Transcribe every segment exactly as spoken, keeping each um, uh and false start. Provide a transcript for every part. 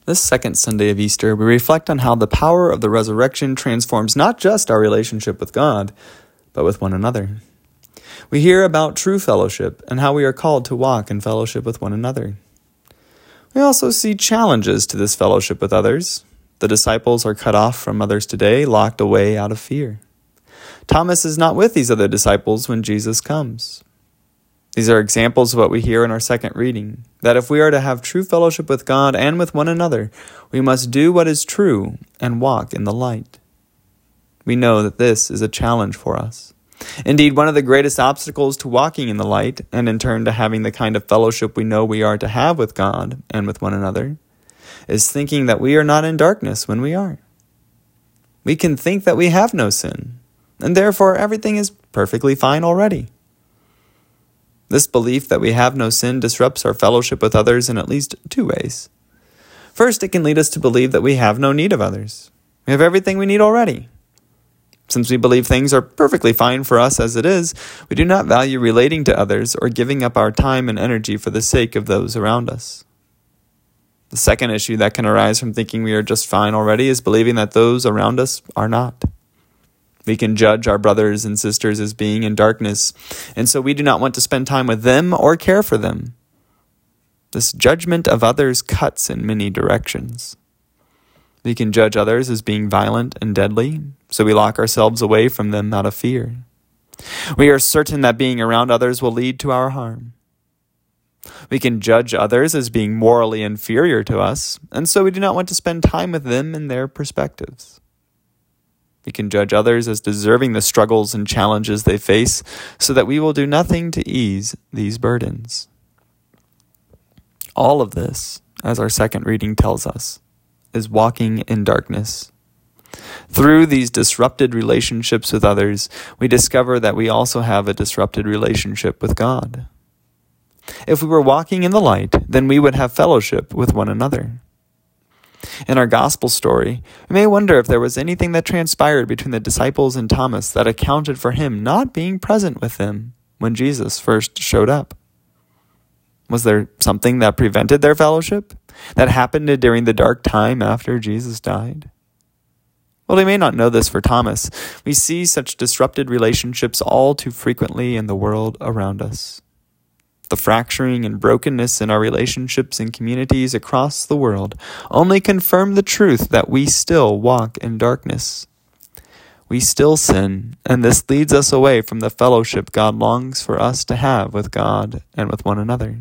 This second Sunday of Easter, we reflect on how the power of the resurrection transforms not just our relationship with God, but with one another. We hear about true fellowship and how we are called to walk in fellowship with one another. We also see challenges to this fellowship with others. The disciples are cut off from others today, locked away out of fear. Thomas is not with these other disciples when Jesus comes. These are examples of what we hear in our second reading, that if we are to have true fellowship with God and with one another, we must do what is true and walk in the light. We know that this is a challenge for us. Indeed, one of the greatest obstacles to walking in the light, and in turn to having the kind of fellowship we know we are to have with God and with one another, is thinking that we are not in darkness when we are. We can think that we have no sin, and therefore everything is perfectly fine already. This belief that we have no sin disrupts our fellowship with others in at least two ways. First, it can lead us to believe that we have no need of others. We have everything we need already. Since we believe things are perfectly fine for us as it is, we do not value relating to others or giving up our time and energy for the sake of those around us. The second issue that can arise from thinking we are just fine already is believing that those around us are not. We can judge our brothers and sisters as being in darkness, and so we do not want to spend time with them or care for them. This judgment of others cuts in many directions. We can judge others as being violent and deadly, so we lock ourselves away from them out of fear. We are certain that being around others will lead to our harm. We can judge others as being morally inferior to us, and so we do not want to spend time with them and their perspectives. We can judge others as deserving the struggles and challenges they face, so that we will do nothing to ease these burdens. All of this, as our second reading tells us, is walking in darkness. Through these disrupted relationships with others, we discover that we also have a disrupted relationship with God. If we were walking in the light, then we would have fellowship with one another. In our gospel story, we may wonder if there was anything that transpired between the disciples and Thomas that accounted for him not being present with them when Jesus first showed up. Was there something that prevented their fellowship that happened during the dark time after Jesus died? Well, we may not know this for Thomas. We see such disrupted relationships all too frequently in the world around us. The fracturing and brokenness in our relationships and communities across the world only confirm the truth that we still walk in darkness. We still sin, and this leads us away from the fellowship God longs for us to have with God and with one another.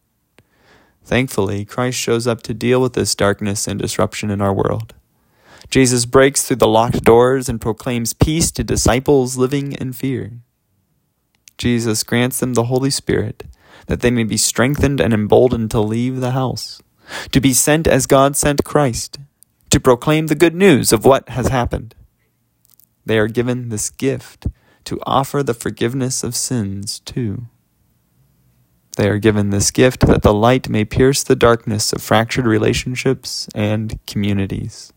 Thankfully, Christ shows up to deal with this darkness and disruption in our world. Jesus breaks through the locked doors and proclaims peace to disciples living in fear. Jesus grants them the Holy Spirit, that they may be strengthened and emboldened to leave the house, to be sent as God sent Christ, to proclaim the good news of what has happened. They are given this gift to offer the forgiveness of sins too. They are given this gift that the light may pierce the darkness of fractured relationships and communities.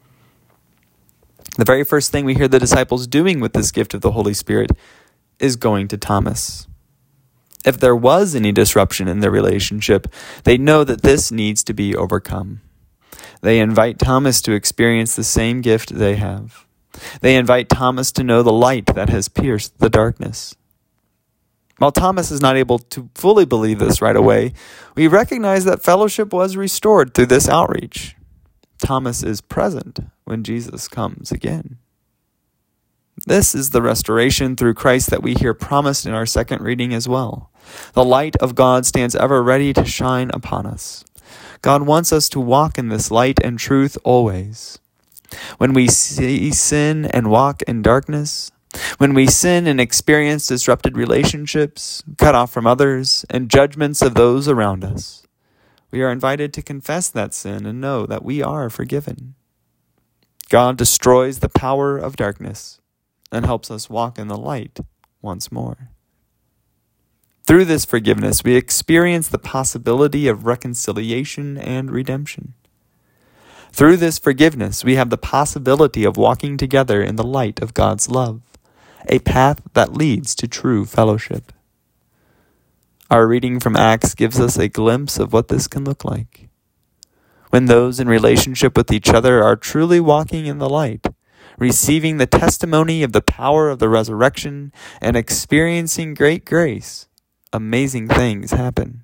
The very first thing we hear the disciples doing with this gift of the Holy Spirit is going to Thomas. If there was any disruption in their relationship, they know that this needs to be overcome. They invite Thomas to experience the same gift they have. They invite Thomas to know the light that has pierced the darkness. While Thomas is not able to fully believe this right away, we recognize that fellowship was restored through this outreach. Thomas is present when Jesus comes again. This is the restoration through Christ that we hear promised in our second reading as well. The light of God stands ever ready to shine upon us. God wants us to walk in this light and truth always. When we see sin and walk in darkness, when we sin and experience disrupted relationships, cut off from others, and judgments of those around us, we are invited to confess that sin and know that we are forgiven. God destroys the power of darkness and helps us walk in the light once more. Through this forgiveness, we experience the possibility of reconciliation and redemption. Through this forgiveness, we have the possibility of walking together in the light of God's love, a path that leads to true fellowship. Our reading from Acts gives us a glimpse of what this can look like. when those in relationship with each other are truly walking in the light, receiving the testimony of the power of the resurrection, and experiencing great grace, amazing things happen.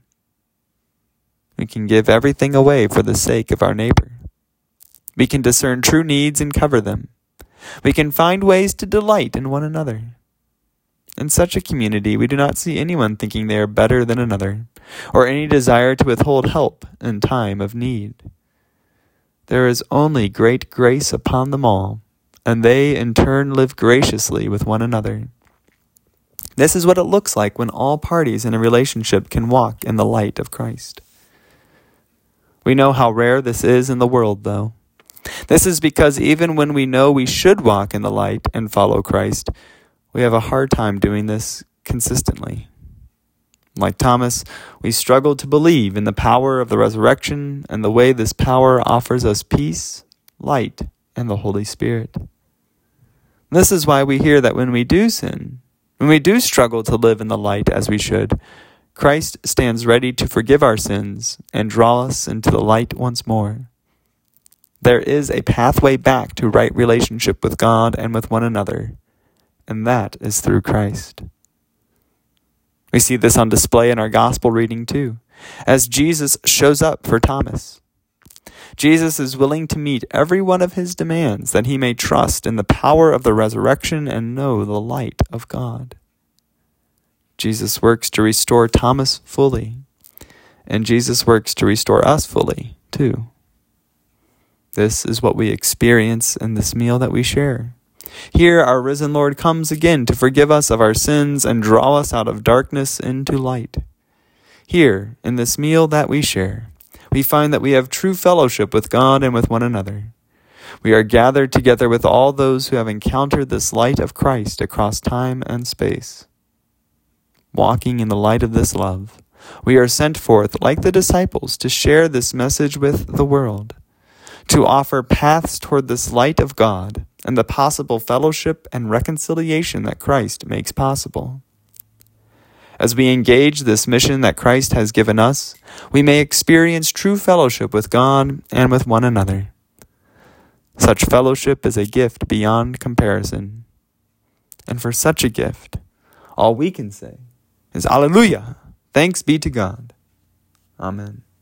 We can give everything away for the sake of our neighbor. We can discern true needs and cover them. We can find ways to delight in one another. In such a community, we do not see anyone thinking they are better than another, or any desire to withhold help in time of need. There is only great grace upon them all, and they in turn live graciously with one another. This is what it looks like when all parties in a relationship can walk in the light of Christ. We know how rare this is in the world, though. This is because even when we know we should walk in the light and follow Christ, we have a hard time doing this consistently. Like Thomas, we struggle to believe in the power of the resurrection and the way this power offers us peace, light, and the Holy Spirit. This is why we hear that when we do sin, when we do struggle to live in the light as we should, Christ stands ready to forgive our sins and draw us into the light once more. There is a pathway back to right relationship with God and with one another, and that is through Christ. We see this on display in our gospel reading too, as Jesus shows up for Thomas. Jesus is willing to meet every one of his demands that he may trust in the power of the resurrection and know the light of God. Jesus works to restore Thomas fully, and Jesus works to restore us fully too. This is what we experience in this meal that we share. Here our risen Lord comes again to forgive us of our sins and draw us out of darkness into light. Here, in this meal that we share, we find that we have true fellowship with God and with one another. We are gathered together with all those who have encountered this light of Christ across time and space. Walking in the light of this love, we are sent forth like the disciples to share this message with the world, to offer paths toward this light of God and the possible fellowship and reconciliation that Christ makes possible. As we engage this mission that Christ has given us, we may experience true fellowship with God and with one another. Such fellowship is a gift beyond comparison. And for such a gift, all we can say is, Alleluia! Thanks be to God. Amen.